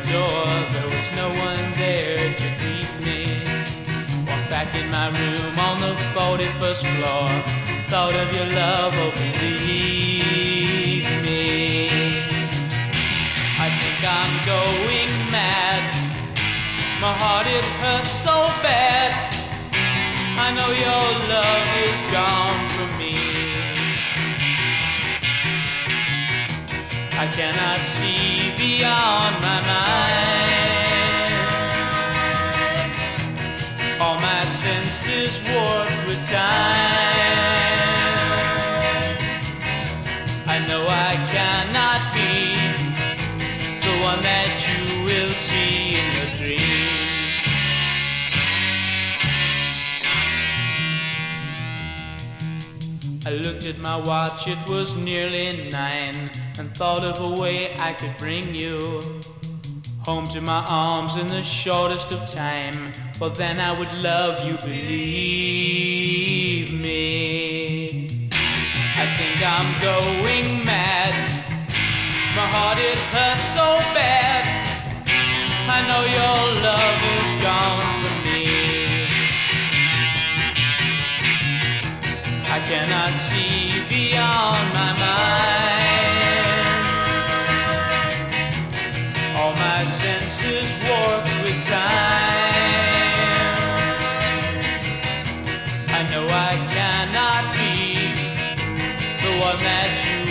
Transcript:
door, there was no one there to greet me. Walked back in my room on the 41st floor, thought of your love, oh believe me. I think I'm going mad, my heart it hurts so bad. I know your love is gone from me. I cannot see beyond my mind. All my senses warped with time. I know I cannot be the one that you will see in your dream. I looked at my watch, it was nearly 9, and thought of a way I could bring you home to my arms in the shortest of time. For then I would love you, believe me. I think I'm going mad, my heart it hurts so bad. I know your love is gone from me. I cannot see beyond my mind. All my senses warped with time. I know I cannot be the one that you